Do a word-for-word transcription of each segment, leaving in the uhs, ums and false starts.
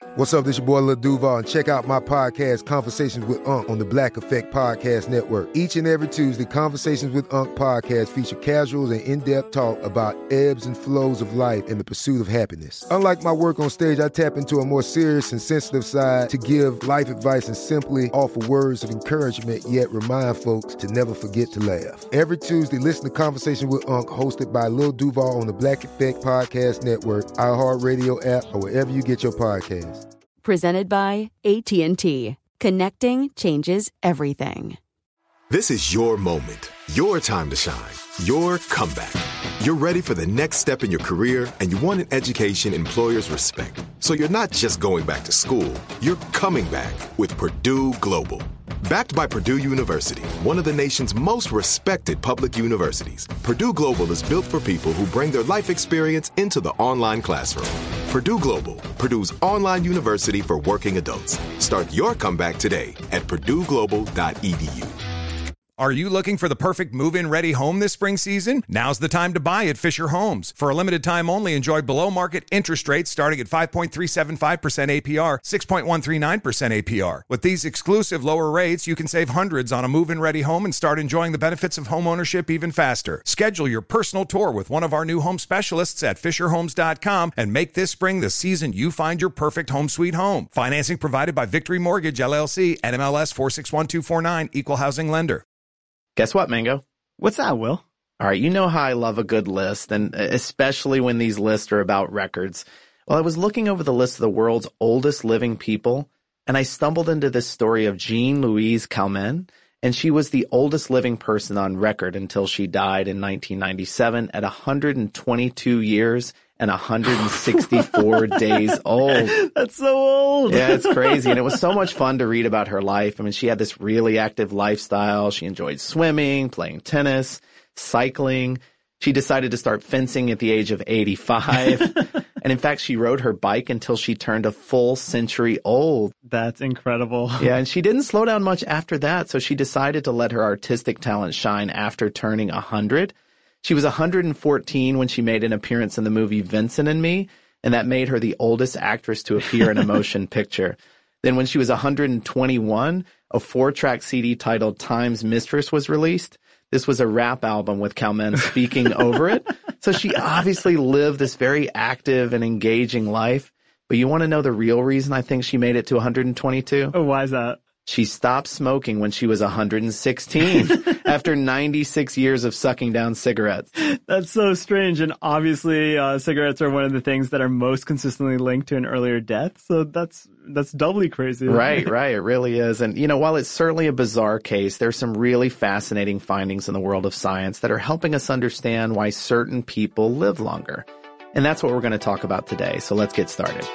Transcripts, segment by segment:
What's up, this your boy Lil Duval, and check out my podcast, Conversations with Unc, on the Black Effect Podcast Network. Each and every Tuesday, Conversations with Unc podcast feature casuals and in-depth talk about ebbs and flows of life and the pursuit of happiness. Unlike my work on stage, I tap into a more serious and sensitive side to give life advice and simply offer words of encouragement, yet remind folks to never forget to laugh. Every Tuesday, listen to Conversations with Unc, hosted by Lil Duval on the Black Effect Podcast Network, iHeartRadio app, or wherever you get your podcasts. Presented by A T and T. Connecting changes everything. This is your moment, your time to shine, your comeback. You're ready for the next step in your career, and you want an education employers respect. So you're not just going back to school, you're coming back with Purdue Global. Backed by Purdue University, one of the nation's most respected public universities, Purdue Global is built for people who bring their life experience into the online classroom. Purdue Global, Purdue's online university for working adults. Start your comeback today at purdue global dot e d u. Are you looking for the perfect move-in ready home this spring season? Now's the time to buy at Fisher Homes. For a limited time only, enjoy below-market interest rates starting at five point three seven five percent A P R, six point one three nine percent A P R. With these exclusive lower rates, you can save hundreds on a move-in ready home and start enjoying the benefits of home ownership even faster. Schedule your personal tour with one of our new home specialists at fisher homes dot com and make this spring the season you find your perfect home sweet home. Financing provided by Victory Mortgage, L L C, N M L S four six one two four nine, Equal Housing Lender. Guess what, Mango? What's that, Will? All right, you know how I love a good list, and especially when these lists are about records. Well, I was looking over the list of the world's oldest living people, and I stumbled into this story of Jean Louise Calment, and she was the oldest living person on record until she died in nineteen ninety-seven at one hundred twenty-two years and one hundred sixty-four days old. That's so old. Yeah, it's crazy. And it was so much fun to read about her life. I mean, she had this really active lifestyle. She enjoyed swimming, playing tennis, cycling. She decided to start fencing at the age of eighty-five. And in fact, she rode her bike until she turned a full century old. That's incredible. Yeah, and she didn't slow down much after that. So she decided to let her artistic talent shine after turning one hundred. She was one hundred fourteen when she made an appearance in the movie Vincent and Me, and that made her the oldest actress to appear in a motion picture. Then when she was one hundred twenty-one, a four-track C D titled Time's Mistress was released. This was a rap album with Calment speaking over it. So she obviously lived this very active and engaging life. But you want to know the real reason I think she made it to one hundred twenty-two? Oh, why is that? She stopped smoking when she was one hundred sixteen after ninety-six years of sucking down cigarettes. That's so strange. And obviously, uh, cigarettes are one of the things that are most consistently linked to an earlier death. So that's that's doubly crazy. Right, right. It really is. And, you know, while it's certainly a bizarre case, there's some really fascinating findings in the world of science that are helping us understand why certain people live longer. And that's what we're going to talk about today. So let's get started.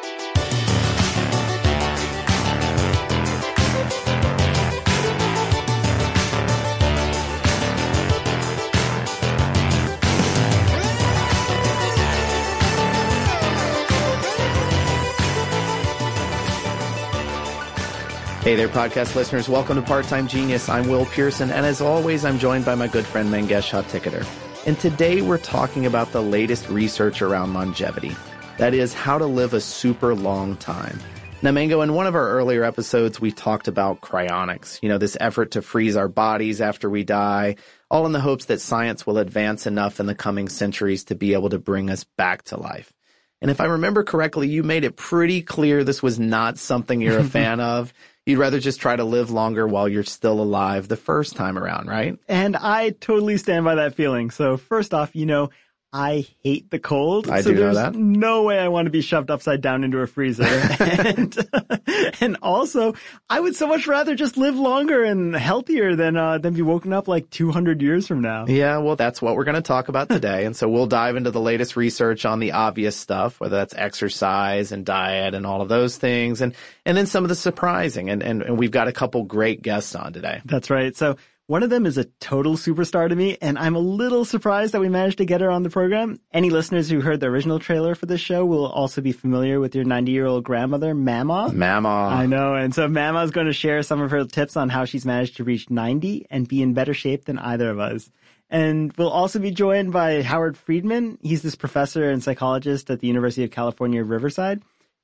Hey there, podcast listeners. Welcome to Part-Time Genius. I'm Will Pearson, and as always, I'm joined by my good friend Mangesh Hattikudur. And today we're talking about the latest research around longevity. That is, how to live a super long time. Now, Mango, in one of our earlier episodes, we talked about cryonics, you know, this effort to freeze our bodies after we die, all in the hopes that science will advance enough in the coming centuries to be able to bring us back to life. And if I remember correctly, you made it pretty clear this was not something you're a fan of. You'd rather just try to live longer while you're still alive the first time around, right? And I totally stand by that feeling. So first off, you know, I hate the cold. I so do know there's that. No way I want to be shoved upside down into a freezer. and, and also, I would so much rather just live longer and healthier than uh, than be woken up like two hundred years from now. Yeah, well, that's what we're going to talk about today. And so we'll dive into the latest research on the obvious stuff, whether that's exercise and diet and all of those things, and and then some of the surprising. And and, and we've got a couple great guests on today. That's right. So one of them is a total superstar to me, and I'm a little surprised that we managed to get her on the program. Any listeners who heard the original trailer for this show will also be familiar with your ninety-year-old grandmother, Mama. Mama. I know, and so Mama is going to share some of her tips on how she's managed to reach ninety and be in better shape than either of us. And we'll also be joined by Howard Friedman. He's this professor and psychologist at the University of California, Riverside.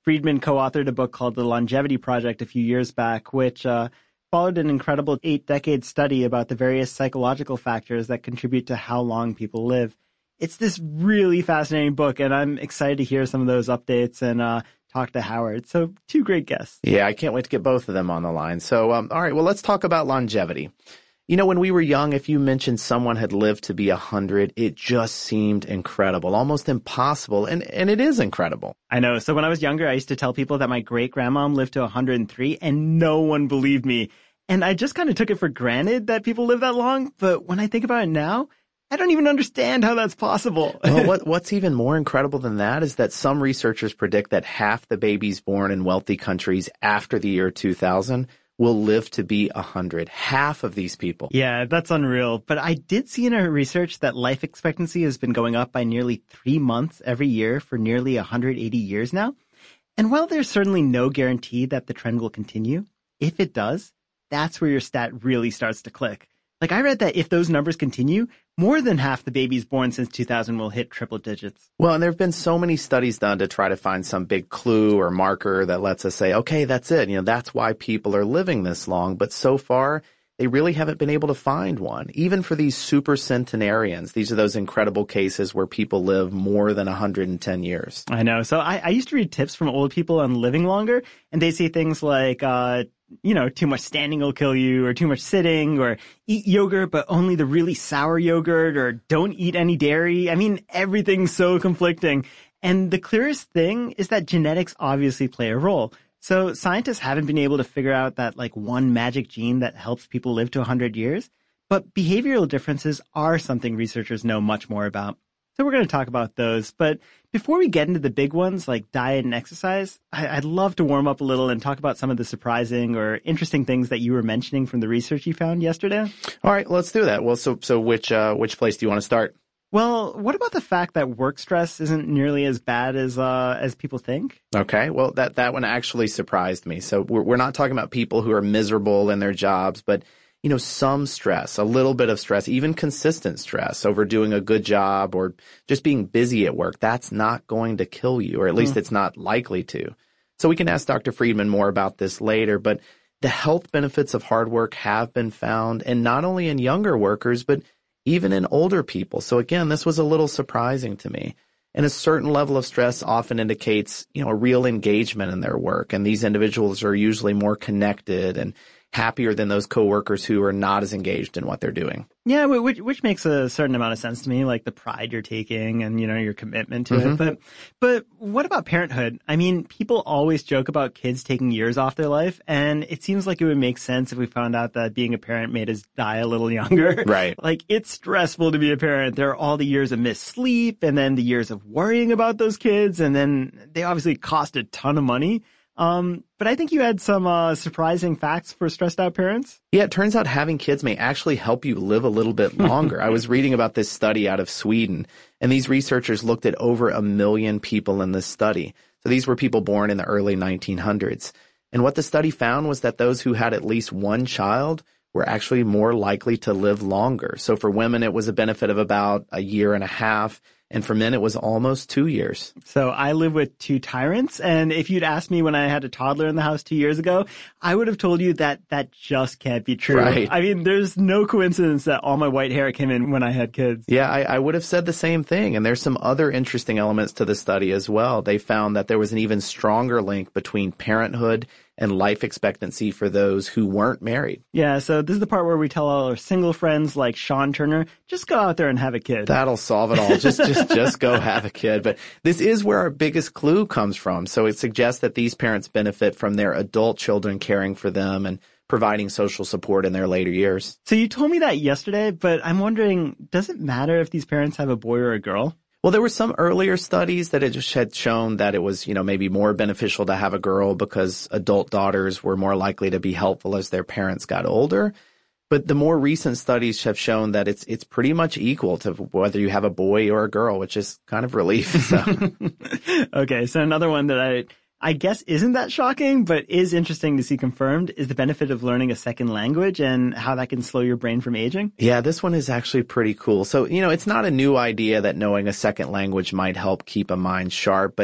Friedman co-authored a book called The Longevity Project a few years back, which uh, followed an incredible eight-decade study about the various psychological factors that contribute to how long people live. It's this really fascinating book, and I'm excited to hear some of those updates and uh, talk to Howard. So two great guests. Yeah, I can't wait to get both of them on the line. So, um, all right, well, let's talk about longevity. You know, when we were young, if you mentioned someone had lived to be one hundred, it just seemed incredible, almost impossible, and, and it is incredible. I know. So when I was younger, I used to tell people that my great-grandmom lived to one hundred three, and no one believed me. And I just kind of took it for granted that people live that long, but when I think about it now, I don't even understand how that's possible. Well, what, what's even more incredible than that is that some researchers predict that half the babies born in wealthy countries after the year two thousand will live to be one hundred. Half of these people. Yeah, that's unreal. But I did see in our research that life expectancy has been going up by nearly three months every year for nearly one hundred eighty years now. And while there's certainly no guarantee that the trend will continue, if it does, that's where your stat really starts to click. Like, I read that if those numbers continue, more than half the babies born since two thousand will hit triple digits. Well, and there have been so many studies done to try to find some big clue or marker that lets us say, okay, that's it. You know, that's why people are living this long. But so far, they really haven't been able to find one. Even for these super centenarians, these are those incredible cases where people live more than one hundred ten years. I know. So I, I used to read tips from old people on living longer, and they say things like, uh, you know, too much standing will kill you, or too much sitting, or eat yogurt, but only the really sour yogurt, or don't eat any dairy. I mean, everything's so conflicting. And the clearest thing is that genetics obviously play a role. So scientists haven't been able to figure out that like one magic gene that helps people live to one hundred years, but behavioral differences are something researchers know much more about. So we're going to talk about those. But before we get into the big ones like diet and exercise, I- I'd love to warm up a little and talk about some of the surprising or interesting things that you were mentioning from the research you found yesterday. All right, let's do that. Well, so so which uh, which place do you want to start? Well, what about the fact that work stress isn't nearly as bad as uh, as people think? Okay, well, that, that one actually surprised me. So we're, we're not talking about people who are miserable in their jobs, but you know, some stress, a little bit of stress, even consistent stress over doing a good job or just being busy at work, that's not going to kill you, or at least mm. it's not likely to. So we can ask Doctor Friedman more about this later, but the health benefits of hard work have been found, and not only in younger workers, but even in older people. So again, this was a little surprising to me. And a certain level of stress often indicates, you know, a real engagement in their work, and these individuals are usually more connected and happier than those coworkers who are not as engaged in what they're doing. Yeah, which which makes a certain amount of sense to me, like the pride you're taking and, you know, your commitment to Mm-hmm. it. But but what about parenthood? I mean, people always joke about kids taking years off their life, and it seems like it would make sense if we found out that being a parent made us die a little younger. Right. Like, it's stressful to be a parent. There are all the years of missed sleep, and then the years of worrying about those kids, and then they obviously cost a ton of money. Um, but I think you had some uh, surprising facts for stressed out parents. Yeah, it turns out having kids may actually help you live a little bit longer. I was reading about this study out of Sweden, and these researchers looked at over a million people in this study. So these were people born in the early nineteen hundreds. And what the study found was that those who had at least one child were actually more likely to live longer. So for women, it was a benefit of about a year and a half. And for men, it was almost two years. So I live with two tyrants. And if you'd asked me when I had a toddler in the house two years ago, I would have told you that that just can't be true. Right. I mean, there's no coincidence that all my white hair came in when I had kids. Yeah, I, I would have said the same thing. And there's some other interesting elements to the study as well. They found that there was an even stronger link between parenthood and life expectancy for those who weren't married. Yeah, so this is the part where we tell all our single friends like Sean Turner, just go out there and have a kid. That'll solve it all. Just, just, just go have a kid. But this is where our biggest clue comes from. So it suggests that these parents benefit from their adult children caring for them and providing social support in their later years. So you told me that yesterday, but I'm wondering, does it matter if these parents have a boy or a girl? Well, there were some earlier studies that it just had shown that it was, you know, maybe more beneficial to have a girl because adult daughters were more likely to be helpful as their parents got older. But the more recent studies have shown that it's it's pretty much equal to whether you have a boy or a girl, which is kind of relief. So. Okay, so another one that I I guess isn't that shocking, but is interesting to see confirmed is the benefit of learning a second language and how that can slow your brain from aging. Yeah, this one is actually pretty cool. So, you know, it's not a new idea that knowing a second language might help keep a mind sharp, but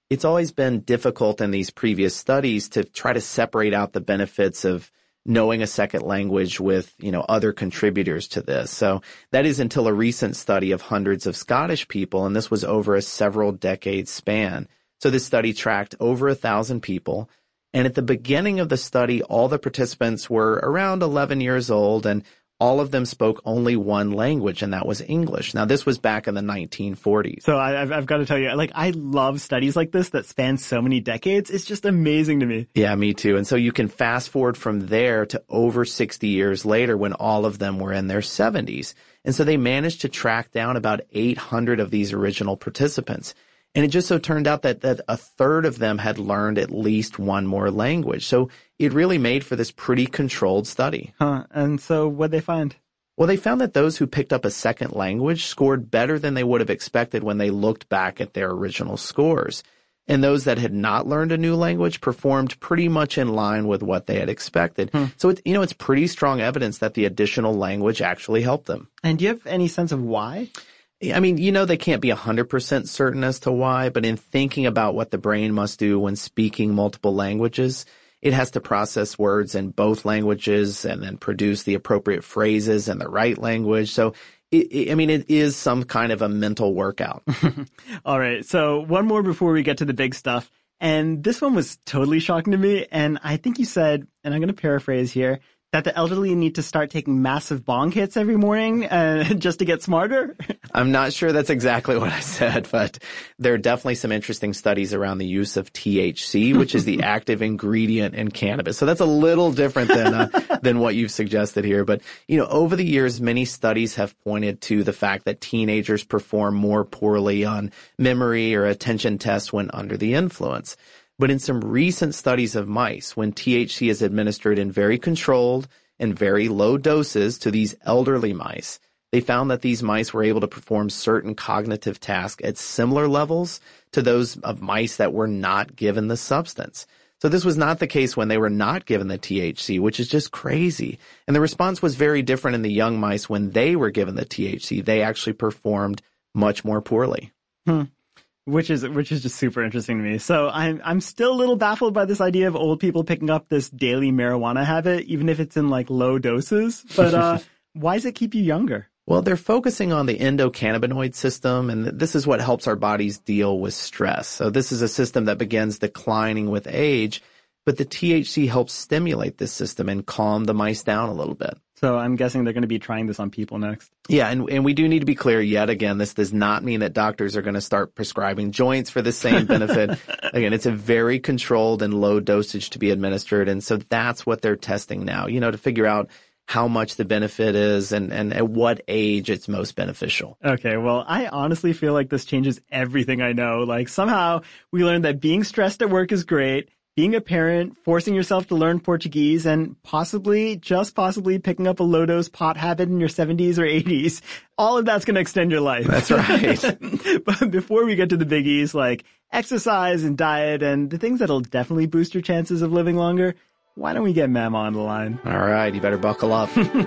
It's always been difficult in these previous studies to try to separate out the benefits of knowing a second language with, you know, other contributors to this. So that is until a recent study of hundreds of Scottish people, and this was over a several decade span. So this study tracked over a thousand people. And at the beginning of the study, all the participants were around eleven years old, and all of them spoke only one language, and that was English. Now, this was back in the nineteen forties. So I, I've, I've got to tell you, like, I love studies like this that span so many decades. It's just amazing to me. Yeah, me too. And so you can fast forward from there to over sixty years later when all of them were in their seventies. And so they managed to track down about eight hundred of these original participants. And it just so turned out that, that a third of them had learned at least one more language. So it really made for this pretty controlled study. Huh. And so what'd they find? Well, they found that those who picked up a second language scored better than they would have expected when they looked back at their original scores. And those that had not learned a new language performed pretty much in line with what they had expected. Hmm. So, it's, you know, it's pretty strong evidence that the additional language actually helped them. And do you have any sense of why? I mean, you know, they can't be one hundred percent certain as to why, but in thinking about what the brain must do when speaking multiple languages, it has to process words in both languages and then produce the appropriate phrases in the right language. So, it, it, I mean, it is some kind of a mental workout. All right. So one more before we get to the big stuff. And this one was totally shocking to me. And I think you said, and I'm going to paraphrase here, that the elderly need to start taking massive bong hits every morning uh, just to get smarter? I'm not sure that's exactly what I said, but there are definitely some interesting studies around the use of T H C, which is the active ingredient in cannabis. So that's a little different than uh, than what you've suggested here. But, you know, over the years, many studies have pointed to the fact that teenagers perform more poorly on memory or attention tests when under the influence. But in some recent studies of mice, when T H C is administered in very controlled and very low doses to these elderly mice, they found that these mice were able to perform certain cognitive tasks at similar levels to those of mice that were not given the substance. So this was not the case when they were not given the T H C, which is just crazy. And the response was very different in the young mice when they were given the T H C. They actually performed much more poorly. Hmm. Which is which is just super interesting to me. So I'm I'm still a little baffled by this idea of old people picking up this daily marijuana habit, even if it's in like low doses. But uh, why does it keep you younger? Well, they're focusing on the endocannabinoid system, and this is what helps our bodies deal with stress. So this is a system that begins declining with age, but the T H C helps stimulate this system and calm the mice down a little bit. So I'm guessing they're going to be trying this on people next. Yeah, and, and we do need to be clear yet again, this does not mean that doctors are going to start prescribing joints for the same benefit. Again, it's a very controlled and low dosage to be administered, and so that's what they're testing now, you know, to figure out how much the benefit is and, and at what age it's most beneficial. Okay, well, I honestly feel like this changes everything I know. Like somehow we learned that being stressed at work is great. Being a parent, forcing yourself to learn Portuguese, and possibly, just possibly, picking up a low-dose pot habit in your seventies or eighties. All of that's going to extend your life. That's right. But before we get to the biggies, like exercise and diet and the things that'll definitely boost your chances of living longer, why don't we get Mama on the line? All right, you better buckle up.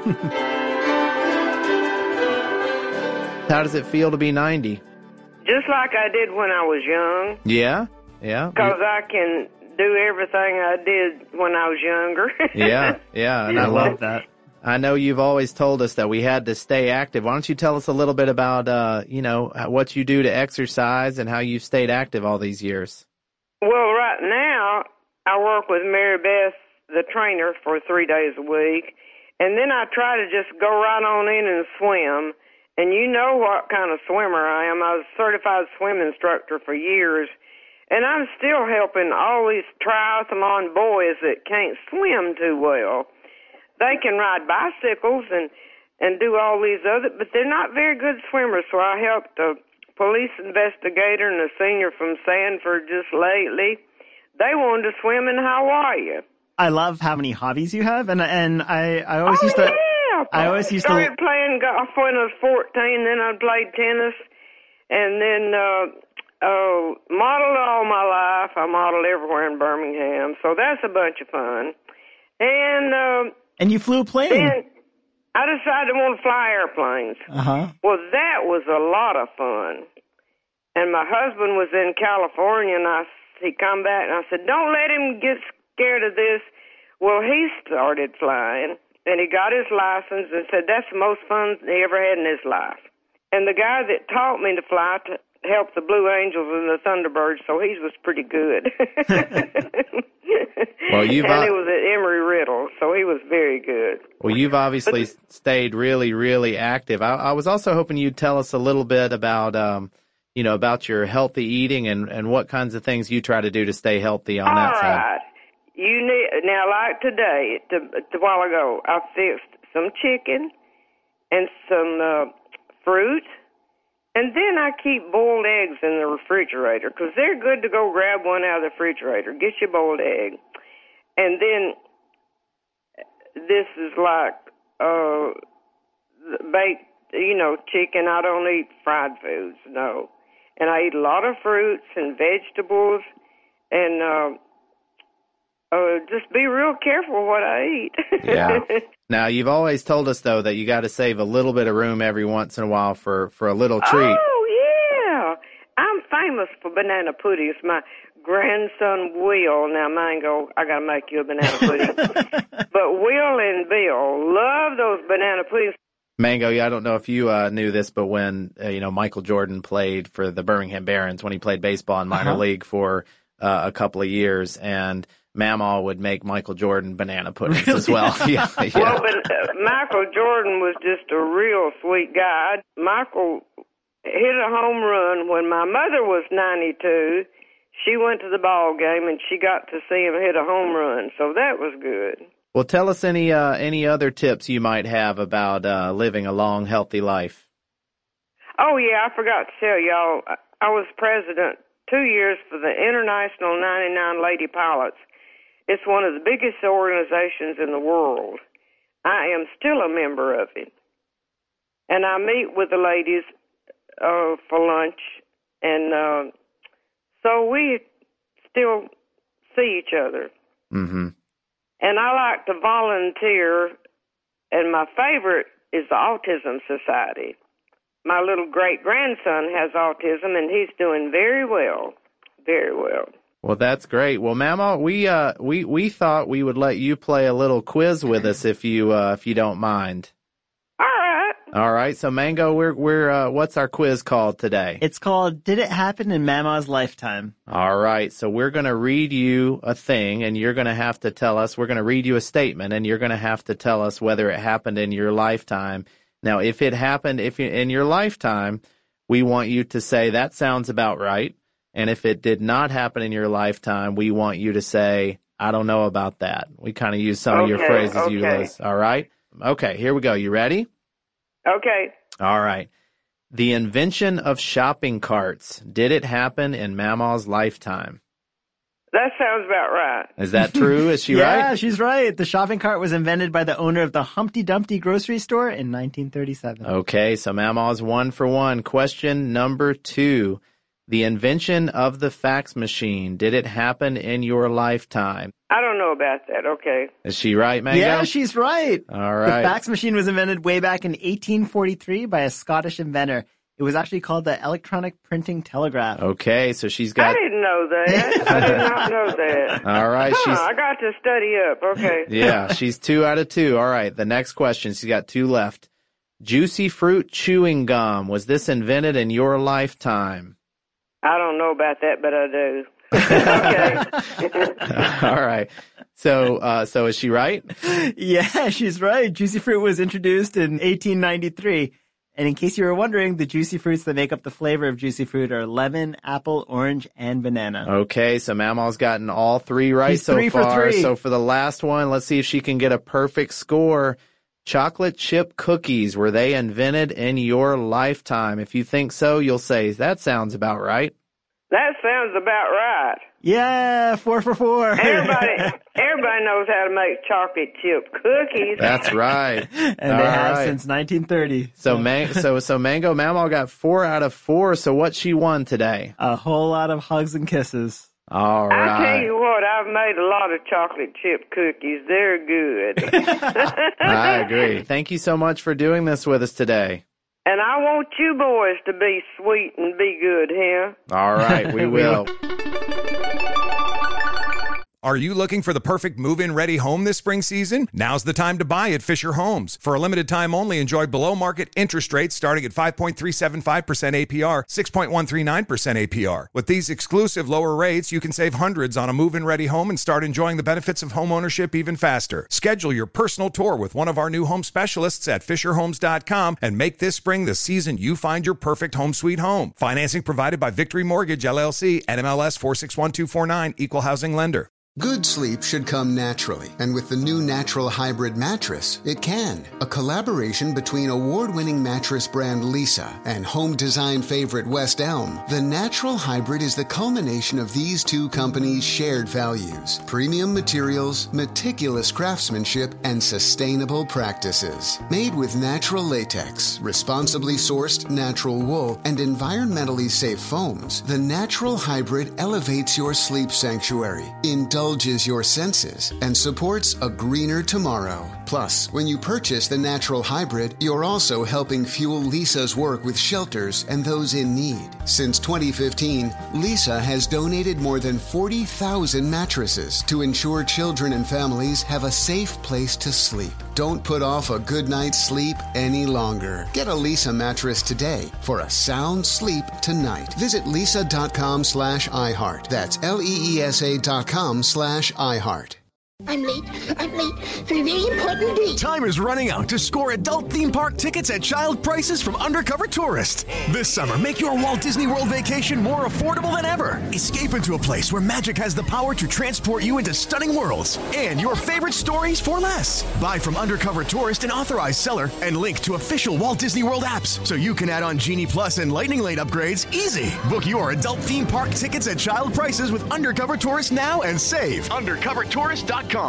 How does it feel to be ninety? Just like I did when I was young. Yeah? Yeah? Because I can do everything I did when I was younger. Yeah, yeah. And I I love that. I know you've always told us that we had to stay active. Why don't you tell us a little bit about, uh, you know, what you do to exercise and how you've stayed active all these years? Well, right now, I work with Mary Beth, the trainer, for three days a week. And then I try to just go right on in and swim. And you know what kind of swimmer I am. I was a certified swim instructor for years. And I'm still helping all these triathlon boys that can't swim too well. They can ride bicycles and, and do all these other, but they're not very good swimmers. So I helped a police investigator and a senior from Sanford just lately. They wanted to swim in Hawaii. I love how many hobbies you have, and and I, I always oh, used to. Yeah. I always used started to. playing golf when I was fourteen. Then I played tennis, and then. Uh, Oh, modeled all my life. I modeled everywhere in Birmingham, so that's a bunch of fun. And uh, and you flew a plane. Then I decided I want to fly airplanes. Uh huh. Well, that was a lot of fun. And my husband was in California, and I, he come back, and I said, don't let him get scared of this. Well, he started flying, and he got his license and said that's the most fun he ever had in his life. And the guy that taught me to fly to help the Blue Angels and the Thunderbirds, so he was pretty good. Well, you've and it was at Embry-Riddle, so he was very good. Well, you've obviously but, stayed really, really active. I, I was also hoping you'd tell us a little bit about, um, you know, about your healthy eating and, and what kinds of things you try to do to stay healthy on all that right. side. You need now, like today, to, to a while ago, I fixed some chicken and some uh, fruit, and then I keep boiled eggs in the refrigerator because they're good to go grab one out of the refrigerator. Get your boiled egg, and then this is like uh, baked, you know, chicken. I don't eat fried foods, no, and I eat a lot of fruits and vegetables, and. Uh, Uh, just be real careful what I eat. Yeah. Now, you've always told us, though, that you got to save a little bit of room every once in a while for, for a little treat. Oh, yeah. I'm famous for banana puddings. My grandson, Will, now, Mango, I got to make you a banana pudding. But Will and Bill love those banana puddings. Mango, I don't know if you uh, knew this, but when, uh, you know, Michael Jordan played for the Birmingham Barons, when he played baseball in minor uh-huh. league for uh, a couple of years, and Mamaw would make Michael Jordan banana puddings really? as well. yeah, yeah. Well, but uh, Michael Jordan was just a real sweet guy. Michael hit a home run when my mother was ninety-two. She went to the ball game, and she got to see him hit a home run, so that was good. Well, tell us any uh, any other tips you might have about uh, living a long, healthy life. Oh, yeah, I forgot to tell y'all, I was president two years for the International ninety-nine Lady Pilots. It's one of the biggest organizations in the world. I am still a member of it. And I meet with the ladies uh, for lunch, and uh, so we still see each other. Mm-hmm. And I like to volunteer, and my favorite is the Autism Society. My little great-grandson has autism, and he's doing very well, very well. Well, that's great. Well, Mama, we uh we, we thought we would let you play a little quiz with us if you uh, if you don't mind. All right. All right. So, Mango, we're we're uh, what's our quiz called today? It's called "Did It Happen in Mama's Lifetime?" All right. So we're going to read you a thing, and you're going to have to tell us. We're going to read you a statement, and you're going to have to tell us whether it happened in your lifetime. Now, if it happened if you, in your lifetime, we want you to say that sounds about right. And if it did not happen in your lifetime, we want you to say, I don't know about that. We kind of use some okay, of your phrases okay. you list. All right? Okay, here we go. You ready? Okay. All right. The invention of shopping carts. Did it happen in Mamaw's lifetime? That sounds about right. Is that true? Is she yeah, right? Yeah, she's right. The shopping cart was invented by the owner of the Humpty Dumpty grocery store in nineteen thirty-seven. Okay, so Mamaw's one for one. Question number two. The invention of the fax machine. Did it happen in your lifetime? I don't know about that. Okay. Is she right, Mango? Yeah, she's right. All right. The fax machine was invented way back in eighteen forty-three by a Scottish inventor. It was actually called the electronic printing telegraph. Okay, so she's got... I didn't know that. I did not know that. All right. Huh, she's... I got to study up. Okay. Yeah, she's two out of two. All right, the next question. She's got two left. Juicy fruit chewing gum. Was this invented in your lifetime? I don't know about that, but I do. Okay. All right. So, uh, so is she right? Yeah, she's right. Juicy fruit was introduced in eighteen ninety-three. And in case you were wondering, the juicy fruits that make up the flavor of juicy fruit are lemon, apple, orange, and banana. Okay, so Mamaw's gotten all three right He's so three far. For three. So for the last one, let's see if she can get a perfect score. Chocolate chip cookies, were they invented in your lifetime? If you think so, you'll say, that sounds about right. That sounds about right. Yeah, four for four. Everybody, everybody knows how to make chocolate chip cookies. That's right. And All they have right. since nineteen thirty. So, man, so, so Mango Mamaw got four out of four. So what she won today? A whole lot of hugs and kisses. All right. I tell you what, I've made a lot of chocolate chip cookies. They're good. I agree. Thank you so much for doing this with us today. And I want you boys to be sweet and be good here. All right, we will. Are you looking for the perfect move-in ready home this spring season? Now's the time to buy at Fisher Homes. For a limited time only, enjoy below-market interest rates starting at five point three seven five percent A P R, six point one three nine percent A P R. With these exclusive lower rates, you can save hundreds on a move-in ready home and start enjoying the benefits of homeownership even faster. Schedule your personal tour with one of our new home specialists at fisher homes dot com and make this spring the season you find your perfect home sweet home. Financing provided by Victory Mortgage, L L C, N M L S four six one two four nine, Equal Housing Lender. Good sleep should come naturally, and with the new Natural Hybrid mattress, it can. A collaboration between award-winning mattress brand Leesa and home design favorite West Elm, the Natural Hybrid is the culmination of these two companies' shared values: premium materials, meticulous craftsmanship, and sustainable practices. Made with natural latex, responsibly sourced natural wool, and environmentally safe foams, the Natural Hybrid elevates your sleep sanctuary, indulges your senses, and supports a greener tomorrow. Plus, when you purchase the Natural Hybrid, you're also helping fuel Leesa's work with shelters and those in need. Since twenty fifteen, Leesa has donated more than forty thousand mattresses to ensure children and families have a safe place to sleep. Don't put off a good night's sleep any longer. Get a Leesa mattress today for a sound sleep tonight. Visit leesa.com slash iHeart. That's L-E-E-S-A dot com slash iHeart. I'm late. I'm late for a very important date. Time is running out to score adult theme park tickets at child prices from Undercover Tourist. This summer, make your Walt Disney World vacation more affordable than ever. Escape into a place where magic has the power to transport you into stunning worlds and your favorite stories for less. Buy from Undercover Tourist, an authorized seller, and link to official Walt Disney World apps so you can add on Genie Plus and Lightning Lane upgrades easy. Book your adult theme park tickets at child prices with Undercover Tourist now and save. undercover tourist dot com.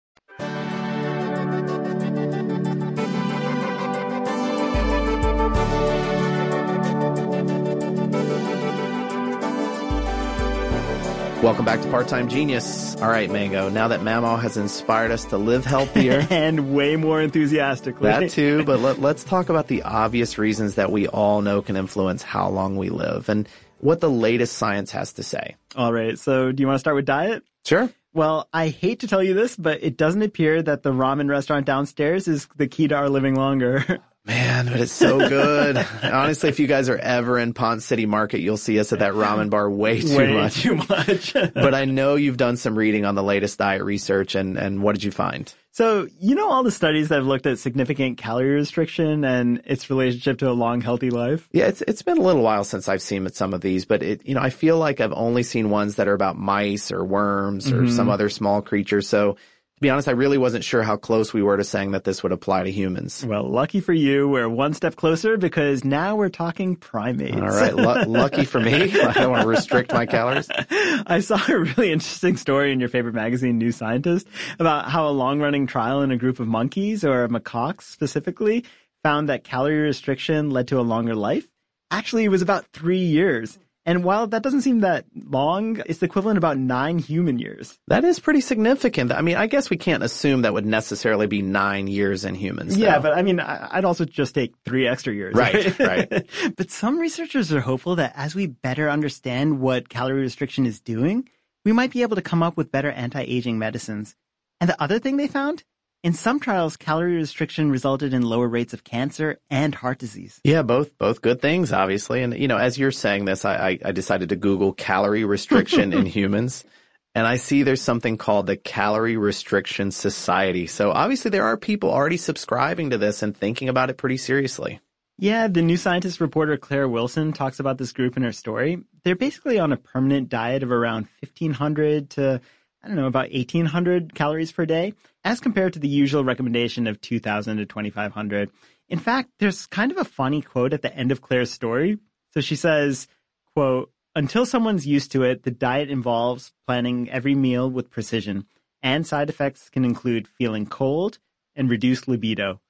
Welcome back to Part-Time Genius. All right, Mango, now that Mamo has inspired us to live healthier. And way more enthusiastically. That too, but let, let's talk about the obvious reasons that we all know can influence how long we live and what the latest science has to say. All right, so do you want to start with diet? Sure. Well, I hate to tell you this, but it doesn't appear that the ramen restaurant downstairs is the key to our living longer. Man, but it's so good. Honestly, if you guys are ever in Ponce City Market, you'll see us at that ramen bar way too way much. too much. But I know you've done some reading on the latest diet research, and, and what did you find? So, you know all the studies that have looked at significant calorie restriction and its relationship to a long, healthy life? Yeah, it's it's been a little while since I've seen some of these, but it, you know, I feel like I've only seen ones that are about mice or worms or mm-hmm. some other small creature. So, to be honest, I really wasn't sure how close we were to saying that this would apply to humans. Well, lucky for you, we're one step closer because now we're talking primates. All right, L- lucky for me. I don't want to restrict my calories. I saw a really interesting story in your favorite magazine, New Scientist, about how a long-running trial in a group of monkeys, or macaques specifically, found that calorie restriction led to a longer life. Actually, it was about three years. And while that doesn't seem that long, it's the equivalent of about nine human years. That is pretty significant. I mean, I guess we can't assume that would necessarily be nine years in humans. Yeah, though. but I mean, I'd also just take three extra years. Right, right. right. But some researchers are hopeful that as we better understand what calorie restriction is doing, we might be able to come up with better anti-aging medicines. And the other thing they found? In some trials, calorie restriction resulted in lower rates of cancer and heart disease. Yeah, both both good things, obviously. And, you know, as you're saying this, I, I, I decided to Google calorie restriction in humans. And I see there's something called the Calorie Restriction Society. So obviously there are people already subscribing to this and thinking about it pretty seriously. Yeah, the New Scientist reporter Claire Wilson talks about this group in her story. They're basically on a permanent diet of around fifteen hundred to, I don't know, about eighteen hundred calories per day, as compared to the usual recommendation of two thousand to twenty-five hundred. In fact, there's kind of a funny quote at the end of Claire's story. So she says, quote, "Until someone's used to it, the diet involves planning every meal with precision, and side effects can include feeling cold and reduced libido.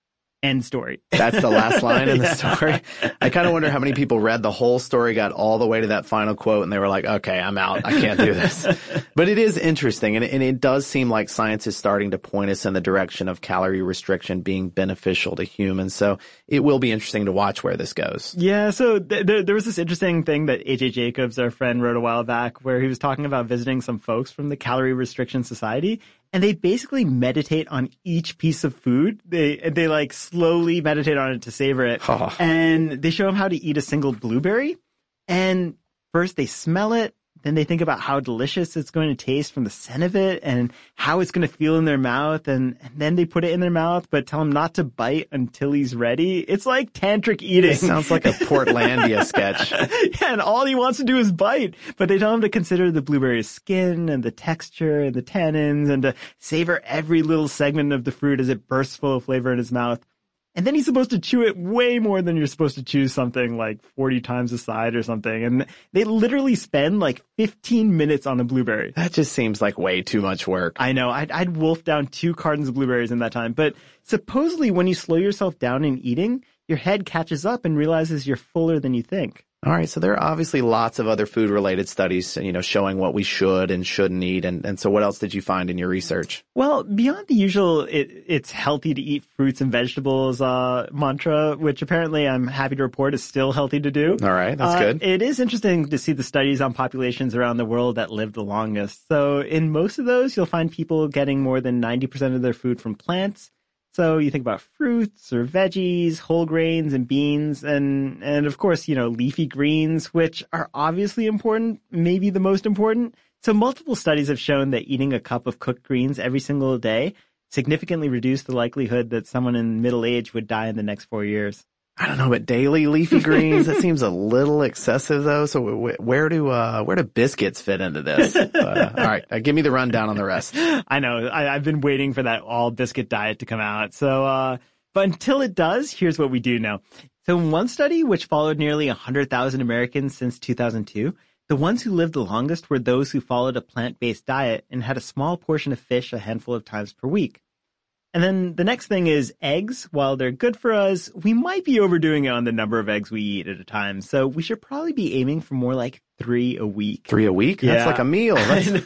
End story. That's the last line in the Yeah. story. I kind of wonder how many people read the whole story, got all the way to that final quote, and they were like, okay, I'm out. I can't do this. But it is interesting, and, and it does seem like science is starting to point us in the direction of calorie restriction being beneficial to humans. So it will be interesting to watch where this goes. Yeah, so th- th- there was this interesting thing that A J Jacobs, our friend, wrote a while back where he was talking about visiting some folks from the Calorie Restriction Society, and they basically meditate on each piece of food. They they like slowly meditate on it to savor it. Oh. And they show them how to eat a single blueberry. And first they smell it. Then they think about how delicious it's going to taste from the scent of it and how it's going to feel in their mouth. And, and then they put it in their mouth, but tell him not to bite until he's ready. It's like tantric eating. It sounds like a Portlandia sketch. Yeah, and all he wants to do is bite. But they tell him to consider the blueberry's skin and the texture and the tannins and to savor every little segment of the fruit as it bursts full of flavor in his mouth. And then he's supposed to chew it way more than you're supposed to chew something like forty times a side or something. And they literally spend like fifteen minutes on a blueberry. That just seems like way too much work. I know. I'd, I'd wolf down two cartons of blueberries in that time. But supposedly when you slow yourself down in eating, your head catches up and realizes you're fuller than you think. All right. So there are obviously lots of other food related studies, you know, showing what we should and shouldn't eat. And, and so what else did you find in your research? Well, beyond the usual, it, it's healthy to eat fruits and vegetables, uh, mantra, which apparently I'm happy to report is still healthy to do. All right. That's uh, good. It is interesting to see the studies on populations around the world that live the longest. So in most of those, you'll find people getting more than ninety percent of their food from plants. So you think about fruits or veggies, whole grains and beans, and, and of course, you know, leafy greens, which are obviously important, maybe the most important. So multiple studies have shown that eating a cup of cooked greens every single day significantly reduced the likelihood that someone in middle age would die in the next four years. I don't know, but daily leafy greens, that seems a little excessive though. So wh- where do, uh, where do biscuits fit into this? But, uh, all right. Uh, give me the rundown on the rest. I know. I, I've been waiting for that all biscuit diet to come out. So, uh, but until it does, here's what we do know. So in one study, which followed nearly one hundred thousand Americans since two thousand two, the ones who lived the longest were those who followed a plant-based diet and had a small portion of fish a handful of times per week. And then the next thing is eggs. While they're good for us, we might be overdoing it on the number of eggs we eat at a time. So we should probably be aiming for more like three a week. Three a week? That's Yeah. like a meal.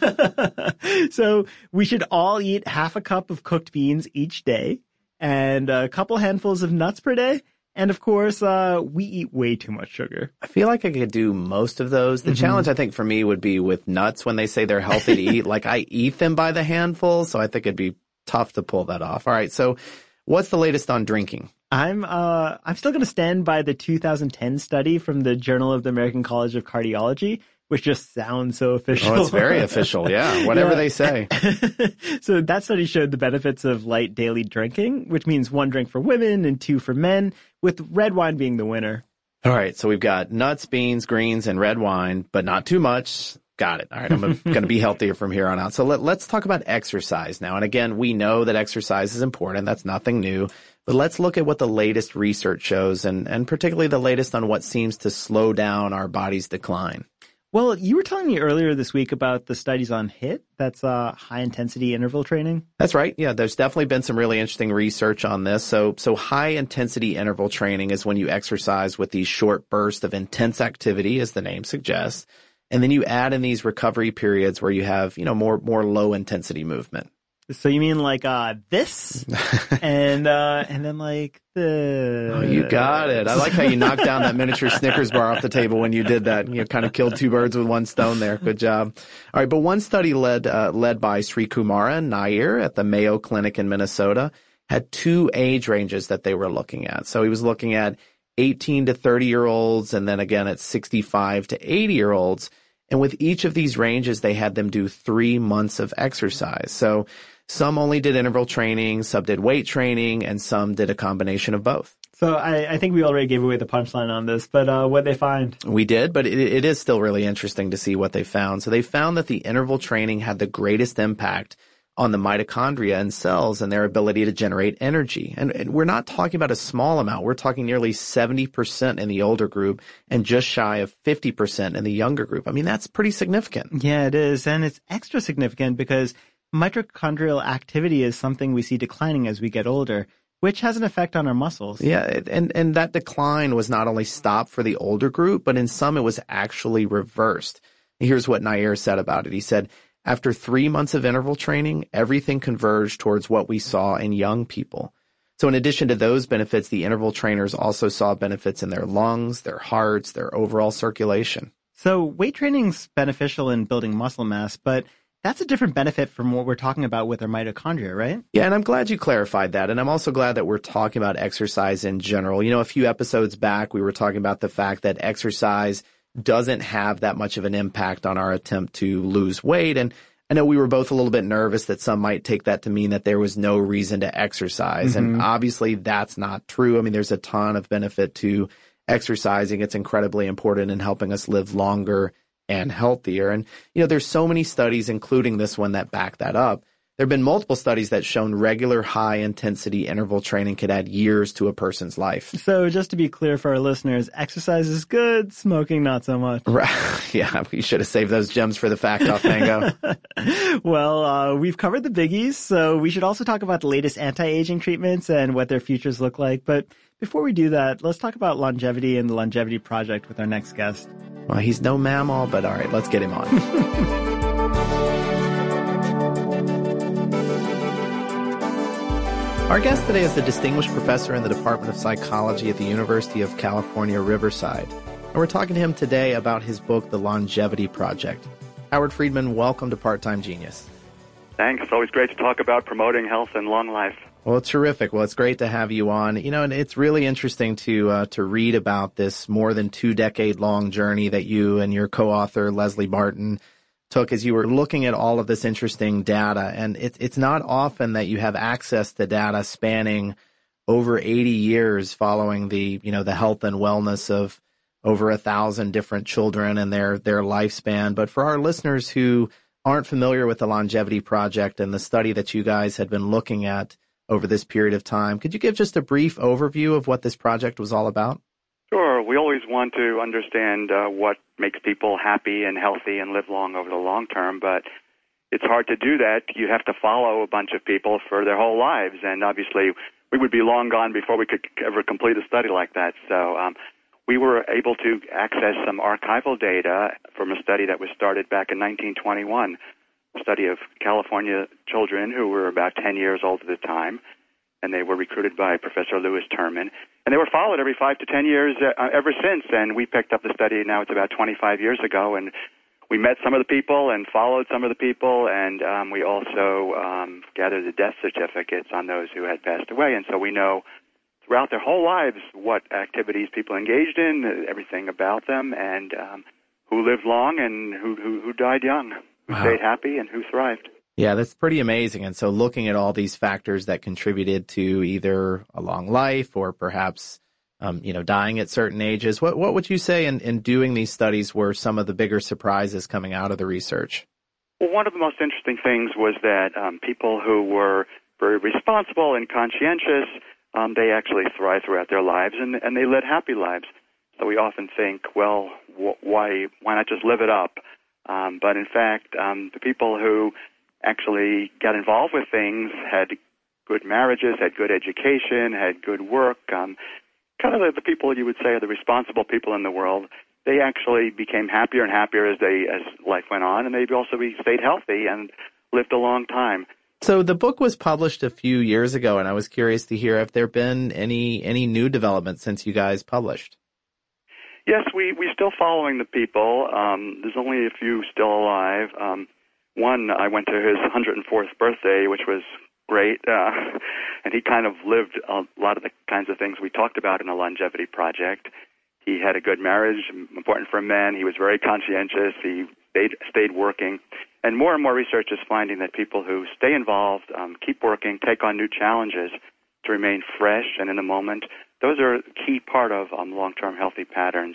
That's... So we should all eat half a cup of cooked beans each day and a couple handfuls of nuts per day. And of course, uh, we eat way too much sugar. I feel like I could do most of those. The Mm-hmm. challenge, I think, for me would be with nuts when they say they're healthy to eat. Like I eat them by the handful, so I think it'd be tough to pull that off. All right, so what's the latest on drinking? I'm uh I'm still going to stand by the two thousand ten study from the Journal of the American College of Cardiology, which just sounds so official. Oh, it's very official. Yeah, whatever Yeah. they say. So that study showed the benefits of light daily drinking, which means one drink for women and two for men, with red wine being the winner. All right, so we've got nuts, beans, greens, and red wine, but not too much. Got it. All right, I'm going to be healthier from here on out. So let, let's talk about exercise now. And again, we know that exercise is important. That's nothing new. But let's look at what the latest research shows, and, and particularly the latest on what seems to slow down our body's decline. Well, you were telling me earlier this week about the studies on HIIT. That's uh, high-intensity interval training. That's right. Yeah, there's definitely been some really interesting research on this. So, so high-intensity interval training is when you exercise with these short bursts of intense activity, as the name suggests. And then you add in these recovery periods where you have, you know, more, more low intensity movement. So you mean like, uh, this? and, uh, and then like the... Oh, you got it. I like how you knocked down that miniature Snickers bar off the table when you did that. You kind of killed two birds with one stone there. Good job. All right. But one study led, uh, led by Sri Kumara Nair at the Mayo Clinic in Minnesota had two age ranges that they were looking at. So he was looking at eighteen to thirty year olds, and then again at sixty-five to eighty year olds. And with each of these ranges, they had them do three months of exercise. So some only did interval training, some did weight training, and some did a combination of both. So I, I think we already gave away the punchline on this, but uh, what'd they find? We did, but it, it is still really interesting to see what they found. So they found that the interval training had the greatest impact on the mitochondria and cells and their ability to generate energy. And, and we're not talking about a small amount. We're talking nearly seventy percent in the older group and just shy of fifty percent in the younger group. I mean, that's pretty significant. Yeah, it is. And it's extra significant because mitochondrial activity is something we see declining as we get older. which has an effect on our muscles. Yeah, and, and that decline was not only stopped for the older group, but in some it was actually reversed. Here's what Nair said about it. He said, after three months of interval training, everything converged towards what we saw in young people. So in addition to those benefits, the interval trainers also saw benefits in their lungs, their hearts, their overall circulation. So weight training's beneficial in building muscle mass, but that's a different benefit from what we're talking about with our mitochondria, right? Yeah, and I'm glad you clarified that. And I'm also glad that we're talking about exercise in general. You know, a few episodes back, we were talking about the fact that exercise doesn't have that much of an impact on our attempt to lose weight. And I know we were both a little bit nervous that some might take that to mean that there was no reason to exercise. Mm-hmm. And obviously that's not true. I mean, there's a ton of benefit to exercising. It's incredibly important in helping us live longer and healthier. And, you know, there's so many studies, including this one, that back that up. There have been multiple studies that shown regular high-intensity interval training could add years to a person's life. So just to be clear for our listeners, exercise is good, smoking not so much. Right. Yeah, we should have saved those gems for the Fact Off, Mango. Well, uh, we've covered the biggies, so we should also talk about the latest anti-aging treatments and what their futures look like. But before we do that, let's talk about longevity and the Longevity Project with our next guest. Well, he's no mammal, but all right, let's get him on. Our guest today is the Distinguished Professor in the Department of Psychology at the University of California, Riverside. And we're talking to him today about his book, The Longevity Project. Howard Friedman, welcome to Part-Time Genius. Thanks. It's always great to talk about promoting health and long life. Well, it's terrific. Well, it's great to have you on. You know, and it's really interesting to uh, to read about this more than two-decade-long journey that you and your co-author, Leslie Martin, took as you were looking at all of this interesting data. And it, it's not often that you have access to data spanning over eighty years following the, you know, the health and wellness of over a thousand different children and their, their lifespan. But for our listeners who aren't familiar with the Longevity Project and the study that you guys had been looking at over this period of time, could you give just a brief overview of what this project was all about? Sure. We always want to understand uh, what makes people happy and healthy and live long over the long term, but it's hard to do that. You have to follow a bunch of people for their whole lives, and obviously we would be long gone before we could ever complete a study like that. So um, we were able to access some archival data from a study that was started back in nineteen twenty-one, a study of California children who were about ten years old at the time, and they were recruited by Professor Lewis Terman. And they were followed every five to ten years uh, ever since, and we picked up the study, now it's about twenty-five years ago, and we met some of the people and followed some of the people, and um, we also um, gathered the death certificates on those who had passed away. And so we know throughout their whole lives what activities people engaged in, everything about them, and um, who lived long and who, who, who died young, who Wow. stayed happy and who thrived. Yeah, that's pretty amazing. And so looking at all these factors that contributed to either a long life or perhaps, um, you know, dying at certain ages, what what would you say in, in doing these studies were some of the bigger surprises coming out of the research? Well, one of the most interesting things was that um, people who were very responsible and conscientious, um, they actually thrived throughout their lives, and, and they led happy lives. So we often think, well, wh- why why not just live it up? Um, but in fact, um, the people who actually got involved with things had good marriages, had good education, had good work, um, kind of the, the people you would say are the responsible people in the world. They actually became happier and happier as they as life went on, and they also be, stayed healthy and lived a long time. So the book was published a few years ago, and I was curious to hear if there have been any any new developments since you guys published. Yes, we, we're still following the people. Um, there's only a few still alive. Um, one, I went to his one hundred fourth birthday, which was great, uh, and he kind of lived a lot of the kinds of things we talked about in the Longevity Project. He had a good marriage, important for men. He was very conscientious. He stayed, stayed working. And more and more research is finding that people who stay involved, um, keep working, take on new challenges to remain fresh and in the moment, those are a key part of um, long-term healthy patterns.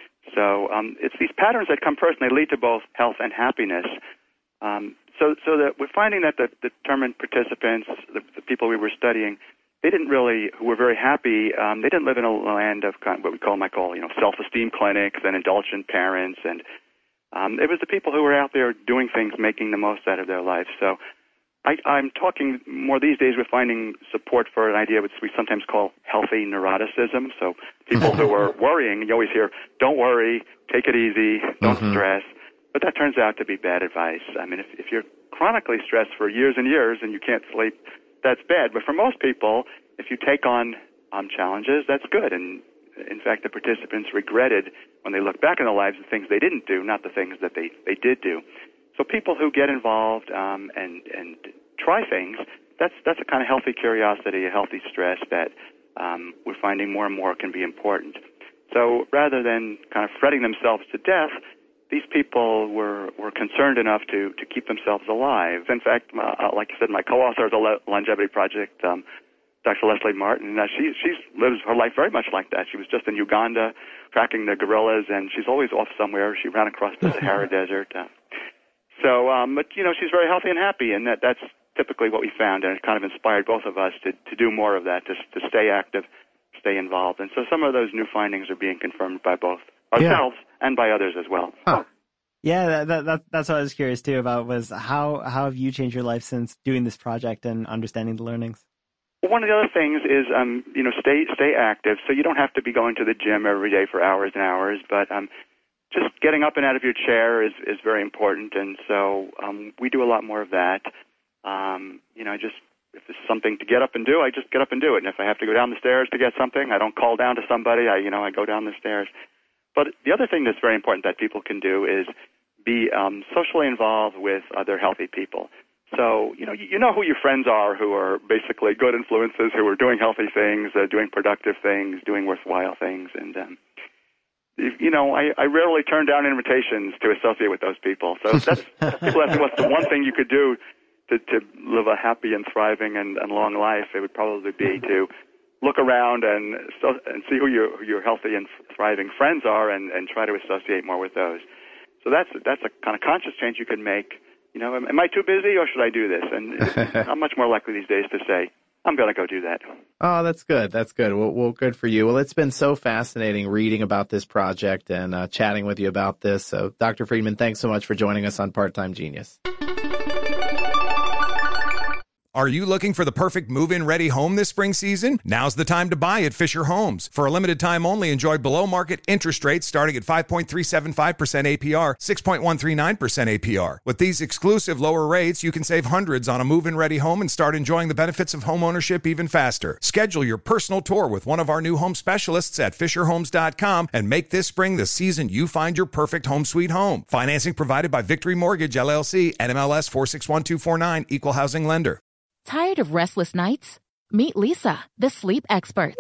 So um, it's these patterns that come first, and they lead to both health and happiness. Um, so, so that we're finding that the, the determined participants, the, the people we were studying, they didn't really, who were very happy, um, they didn't live in a land of kind of what we call, might call, you know, self-esteem clinics and indulgent parents, and um, it was the people who were out there doing things, making the most out of their life. So I, I'm talking more these days, we're finding support for an idea which we sometimes call healthy neuroticism. So people who are worrying, you always hear, don't worry, take it easy, don't mm-hmm. stress. But that turns out to be bad advice. I mean, if, if you're chronically stressed for years and years and you can't sleep, that's bad. But for most people, if you take on um, challenges, that's good. And in fact, the participants regretted when they look back in their lives the things they didn't do, not the things that they, they did do. So people who get involved um, and, and try things, that's that's a kind of healthy curiosity, a healthy stress that um, we're finding more and more can be important. So rather than kind of fretting themselves to death, these people were, were concerned enough to, to keep themselves alive. In fact, uh, like I said, my co-author of the Le- Longevity Project, um, Doctor Leslie Martin, uh, she she lives her life very much like that. She was just in Uganda tracking the gorillas, and she's always off somewhere. She ran across the Sahara Desert. Uh, so, um, but, you know, she's very healthy and happy, and that that's typically what we found, and it kind of inspired both of us to, to do more of that, to, to stay active, stay involved. And so some of those new findings are being confirmed by both ourselves yeah. and by others as well. Huh. Yeah, that, that, that's what I was curious, too, about was how, how have you changed your life since doing this project and understanding the learnings? One of the other things is, um, you know, stay stay active. So you don't have to be going to the gym every day for hours and hours, but um, just getting up and out of your chair is, is very important. And so um, we do a lot more of that. Um, you know, just if there's something to get up and do, I just get up and do it. And if I have to go down the stairs to get something, I don't call down to somebody. I, you know, I go down the stairs. But the other thing that's very important that people can do is be um, socially involved with other healthy people. So, you know, you know who your friends are who are basically good influences, who are doing healthy things, uh, doing productive things, doing worthwhile things. And, um, you know, I, I rarely turn down invitations to associate with those people. So that's, people ask me what's the one thing you could do to, to live a happy and thriving and, and long life. It would probably be to look around and so, and see who your, who your healthy and thriving friends are and, and try to associate more with those. So that's that's a kind of conscious change you can make. You know, am, am I too busy or should I do this? And I'm much more likely these days to say, I'm going to go do that. Oh, that's good. That's good. Well, well, good for you. Well, it's been so fascinating reading about this project and uh, chatting with you about this. So, Doctor Friedman, thanks so much for joining us on Part-Time Genius. Are you looking for the perfect move-in ready home this spring season? Now's the time to buy at Fisher Homes. For a limited time only, enjoy below-market interest rates starting at five point three seven five percent A P R, six point one three nine percent A P R. With these exclusive lower rates, you can save hundreds on a move-in ready home and start enjoying the benefits of homeownership even faster. Schedule your personal tour with one of our new home specialists at fisher homes dot com and make this spring the season you find your perfect home sweet home. Financing provided by Victory Mortgage, L L C, N M L S four six one two four nine, Equal Housing Lender. Tired of restless nights? Meet Leesa, the sleep experts.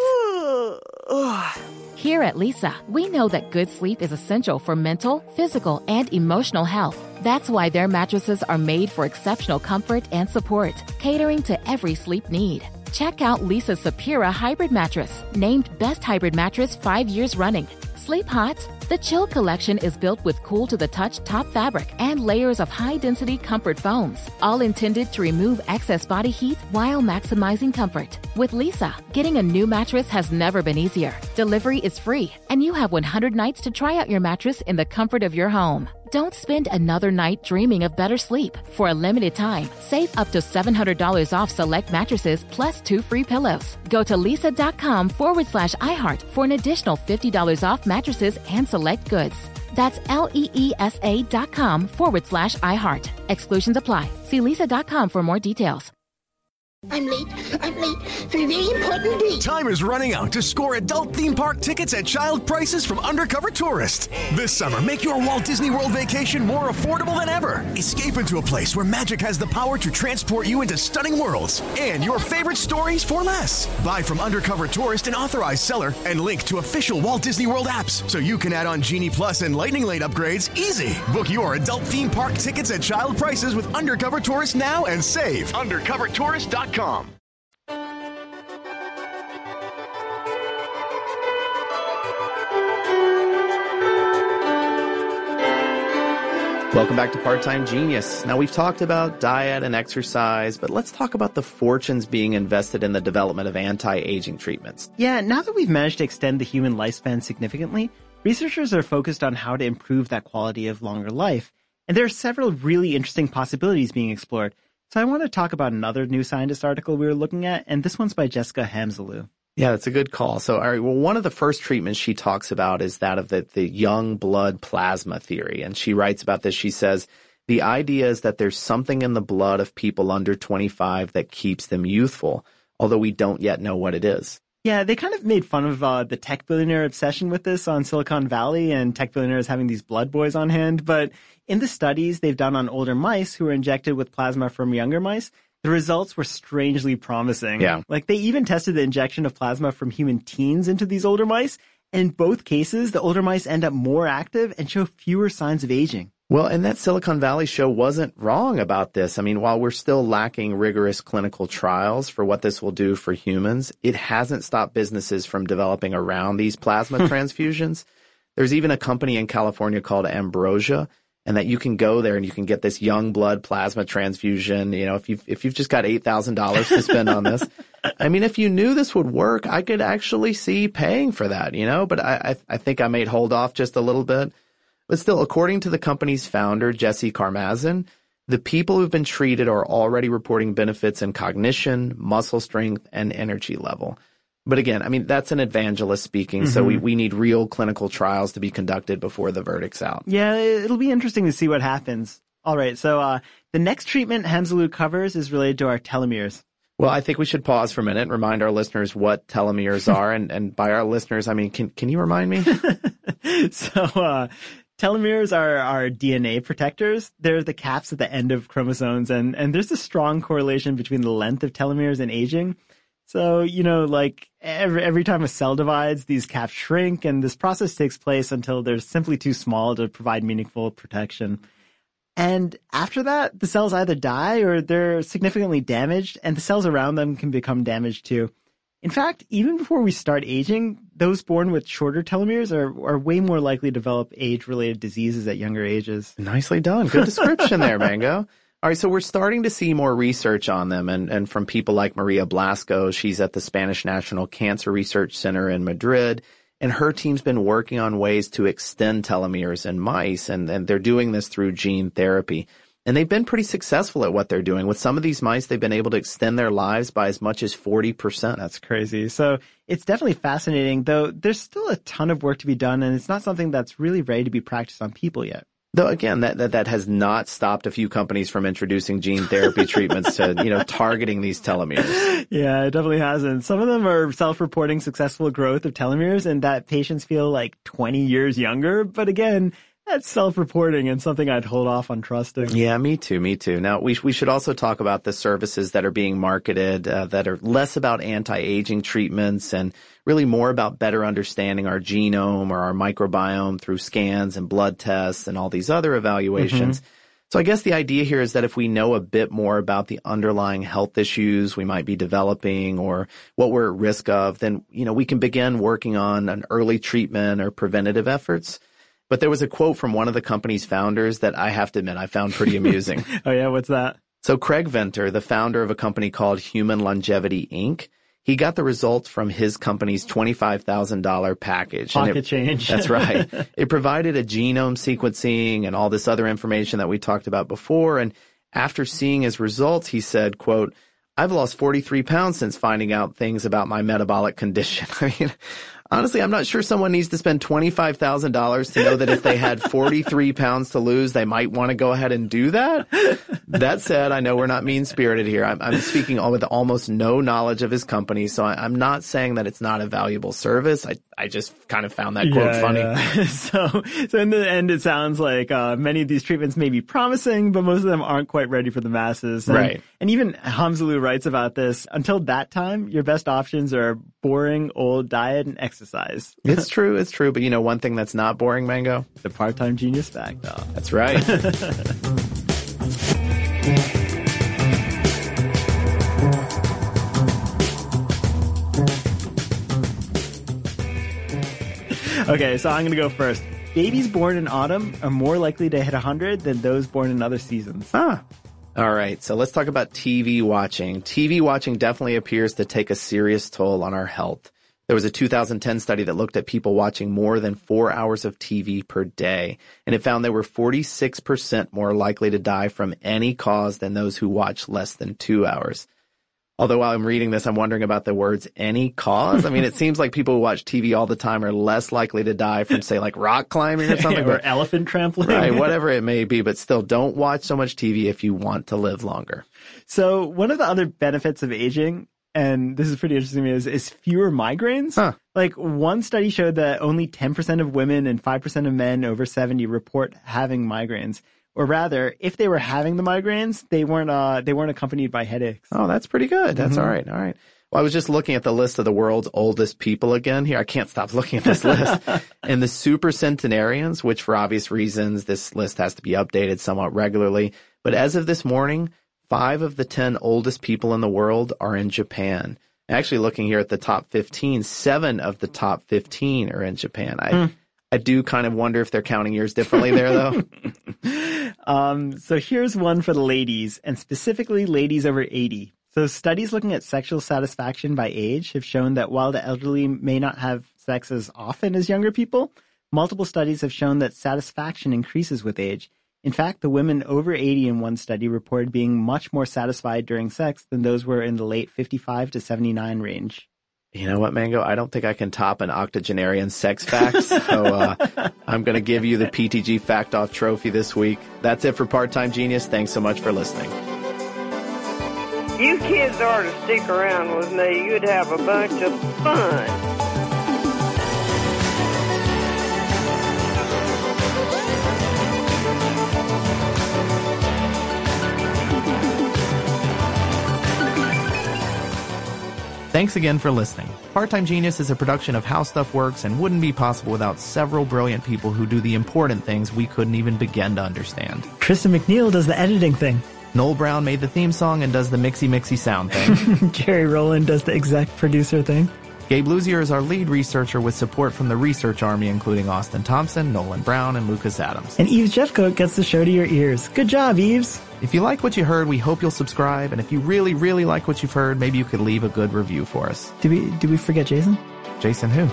Here at Leesa, we know that good sleep is essential for mental, physical, and emotional health. That's why their mattresses are made for exceptional comfort and support, catering to every sleep need. Check out Leesa's Sapira Hybrid Mattress, named Best Hybrid Mattress five years running. Sleep hot? The Chill Collection is built with cool-to-the-touch top fabric and layers of high-density comfort foams, all intended to remove excess body heat while maximizing comfort. With Leesa, getting a new mattress has never been easier. Delivery is free, and you have one hundred nights to try out your mattress in the comfort of your home. Don't spend another night dreaming of better sleep. For a limited time, save up to seven hundred dollars off select mattresses plus two free pillows. Go to leesa.com forward slash iHeart for an additional fifty dollars off mattresses and select goods. That's L-E-E-S-A dot com forward slash iHeart. Exclusions apply. See leesa dot com for more details. I'm late. I'm late for a very important date. Time is running out to score adult theme park tickets at child prices from Undercover Tourist. This summer, make your Walt Disney World vacation more affordable than ever. Escape into a place where magic has the power to transport you into stunning worlds and your favorite stories for less. Buy from Undercover Tourist, an authorized seller, and link to official Walt Disney World apps so you can add on Genie Plus and Lightning Lane upgrades easy. Book your adult theme park tickets at child prices with Undercover Tourist now and save. undercover tourist dot com. Welcome back to Part-Time Genius. Now, we've talked about diet and exercise, but let's talk about the fortunes being invested in the development of anti-aging treatments. Yeah, now that we've managed to extend the human lifespan significantly, researchers are focused on how to improve that quality of longer life. And there are several really interesting possibilities being explored. So I want to talk about another New Scientist article we were looking at, and this one's by Jessica Hamzalu. Yeah, that's a good call. So, all right, well, one of the first treatments she talks about is that of the, the young blood plasma theory. And she writes about this. She says, the idea is that there's something in the blood of people under twenty-five that keeps them youthful, although we don't yet know what it is. Yeah, they kind of made fun of uh, the tech billionaire obsession with this on Silicon Valley and tech billionaires having these blood boys on hand. But in the studies they've done on older mice who were injected with plasma from younger mice, the results were strangely promising. Yeah. Like they even tested the injection of plasma from human teens into these older mice. And in both cases, the older mice end up more active and show fewer signs of aging. Well, and that Silicon Valley show wasn't wrong about this. I mean, while we're still lacking rigorous clinical trials for what this will do for humans, it hasn't stopped businesses from developing around these plasma transfusions. There's even a company in California called Ambrosia, and that you can go there and you can get this young blood plasma transfusion. You know, if you've, if you've just got eight thousand dollars to spend on this. I mean, if you knew this would work, I could actually see paying for that, you know, but I, I, I think I may hold off just a little bit. But still, according to the company's founder, Jesse Karmazin, the people who've been treated are already reporting benefits in cognition, muscle strength, and energy level. But again, I mean, that's an evangelist speaking, mm-hmm. so we, we need real clinical trials to be conducted before the verdict's out. Yeah, it'll be interesting to see what happens. All right, so uh, the next treatment Hamzalu covers is related to our telomeres. Well, I think we should pause for a minute and remind our listeners what telomeres are. and, and by our listeners, I mean, can, can you remind me? so, uh, telomeres are, are D N A protectors. They're the caps at the end of chromosomes, and, and there's a strong correlation between the length of telomeres and aging. So, you know, like every, every time a cell divides, these caps shrink, and this process takes place until they're simply too small to provide meaningful protection. And after that, the cells either die or they're significantly damaged, and the cells around them can become damaged too. In fact, even before we start aging, those born with shorter telomeres are, are way more likely to develop age-related diseases at younger ages. Nicely done. Good description there, Mango. All right, so we're starting to see more research on them, and, and from people like Maria Blasco. She's at the Spanish National Cancer Research Center in Madrid, and her team's been working on ways to extend telomeres in mice, and, and they're doing this through gene therapy. And they've been pretty successful at what they're doing. With some of these mice, they've been able to extend their lives by as much as forty percent. That's crazy. So it's definitely fascinating, though there's still a ton of work to be done, and it's not something that's really ready to be practiced on people yet. Though, again, that, that, that has not stopped a few companies from introducing gene therapy treatments to, you know, targeting these telomeres. Yeah, it definitely hasn't. Some of them are self-reporting successful growth of telomeres and that patients feel like twenty years younger. But again, that's self-reporting and something I'd hold off on trusting. Yeah, me too, me too. Now, we we should also talk about the services that are being marketed uh, that are less about anti-aging treatments and really more about better understanding our genome or our microbiome through scans and blood tests and all these other evaluations. Mm-hmm. So I guess the idea here is that if we know a bit more about the underlying health issues we might be developing or what we're at risk of, then, you know, we can begin working on an early treatment or preventative efforts. But there was a quote from one of the company's founders that I have to admit I found pretty amusing. Oh, yeah? What's that? So Craig Venter, the founder of a company called Human Longevity, Incorporated, he got the results from his company's twenty-five thousand dollars package. Pocket it, change. That's right. It provided a genome sequencing and all this other information that we talked about before. And after seeing his results, he said, quote, "I've lost forty-three pounds since finding out things about my metabolic condition." I mean, honestly, I'm not sure someone needs to spend twenty-five thousand dollars to know that if they had forty-three pounds to lose, they might want to go ahead and do that. That said, I know we're not mean-spirited here. I'm, I'm speaking with almost no knowledge of his company, so I, I'm not saying that it's not a valuable service. I, I just kind of found that quote yeah, funny. Yeah. so, so in the end, it sounds like uh, many of these treatments may be promising, but most of them aren't quite ready for the masses. And, right. And even Hamzalu writes about this. Until that time, your best options are boring, old diet and exercise. It's true. It's true. But you know, one thing that's not boring, Mango? The part-time genius fact, though. That's right. Okay, so I'm going to go first. Babies born in autumn are more likely to hit one hundred than those born in other seasons. Ah. All right, so let's talk about T V watching. T V watching definitely appears to take a serious toll on our health. There was a two thousand ten study that looked at people watching more than four hours of T V per day, and it found they were forty-six percent more likely to die from any cause than those who watch less than two hours. Although while I'm reading this, I'm wondering about the words any cause. I mean, it seems like people who watch T V all the time are less likely to die from, say, like rock climbing or something. or but, elephant trampling. Right, whatever it may be, but still don't watch so much T V if you want to live longer. So one of the other benefits of aging, and this is pretty interesting to me, is, is fewer migraines. Huh. Like one study showed that only ten percent of women and five percent of men over seventy report having migraines. Or rather, if they were having the migraines, they weren't uh, they weren't accompanied by headaches. Oh, that's pretty good. That's mm-hmm. all right. All right. Well, I was just looking at the list of the world's oldest people again here. I can't stop looking at this list. And the super centenarians, which for obvious reasons, this list has to be updated somewhat regularly. But as of this morning, five of the ten oldest people in the world are in Japan. Actually, looking here at the top fifteen, seven of the top fifteen are in Japan. I mm. I do kind of wonder if they're counting years differently there, though. um, so here's one for the ladies, and specifically ladies over eighty. So studies looking at sexual satisfaction by age have shown that while the elderly may not have sex as often as younger people, multiple studies have shown that satisfaction increases with age. In fact, the women over eighty in one study reported being much more satisfied during sex than those were in the late fifty-five to seventy-nine range. You know what, Mango? I don't think I can top an octogenarian sex fact, so uh, I'm going to give you the P T G Fact Off trophy this week. That's it for Part-Time Genius. Thanks so much for listening. You kids are to stick around with me. You'd have a bunch of fun. Thanks again for listening. Part-Time Genius is a production of How Stuff Works and wouldn't be possible without several brilliant people who do the important things we couldn't even begin to understand. Kristen McNeil does the editing thing. Noel Brown made the theme song and does the mixy mixy sound thing. Jerry Rowland does the exec producer thing. Gabe Luzier is our lead researcher with support from the research army, including Austin Thompson, Nolan Brown, and Lucas Adams. And Eves Jeffcoat gets the show to your ears. Good job, Eves. If you like what you heard, we hope you'll subscribe. And if you really, really like what you've heard, maybe you could leave a good review for us. Did we, did we forget Jason? Jason who?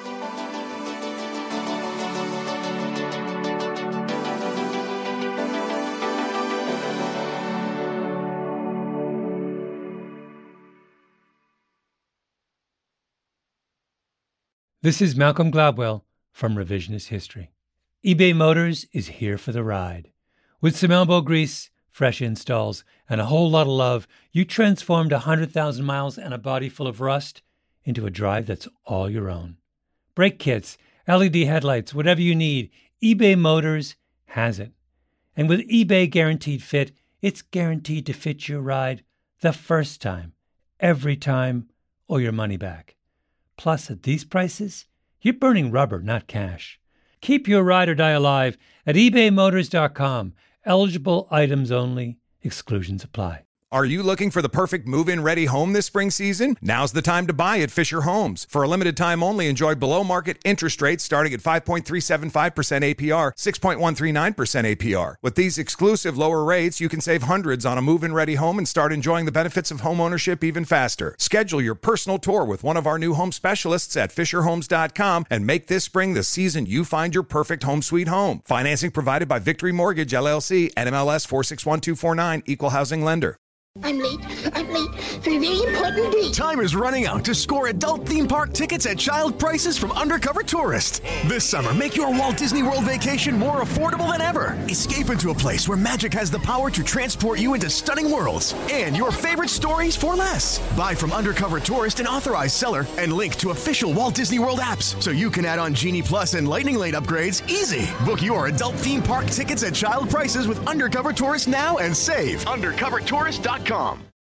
This is Malcolm Gladwell from Revisionist History. eBay Motors is here for the ride. With some elbow grease, fresh installs, and a whole lot of love, you transformed one hundred thousand miles and a body full of rust into a drive that's all your own. Brake kits, L E D headlights, whatever you need, eBay Motors has it. And with eBay Guaranteed Fit, it's guaranteed to fit your ride the first time, every time, or your money back. Plus, at these prices, you're burning rubber, not cash. Keep your ride or die alive at ebay motors dot com. Eligible items only. Exclusions apply. Are you looking for the perfect move-in ready home this spring season? Now's the time to buy at Fisher Homes. For a limited time only, enjoy below-market interest rates starting at five point three seven five percent A P R, six point one three nine percent A P R. With these exclusive lower rates, you can save hundreds on a move-in ready home and start enjoying the benefits of homeownership even faster. Schedule your personal tour with one of our new home specialists at fisher homes dot com and make this spring the season you find your perfect home sweet home. Financing provided by Victory Mortgage, L L C, N M L S four six one two four nine, Equal Housing Lender. I'm late. I'm late for a very important date. Time is running out to score adult theme park tickets at child prices from Undercover Tourist. This summer, make your Walt Disney World vacation more affordable than ever. Escape into a place where magic has the power to transport you into stunning worlds and your favorite stories for less. Buy from Undercover Tourist, an authorized seller, and link to official Walt Disney World apps so you can add on Genie Plus and Lightning Lane upgrades easy. Book your adult theme park tickets at child prices with Undercover Tourist now and save. undercover tourist dot com.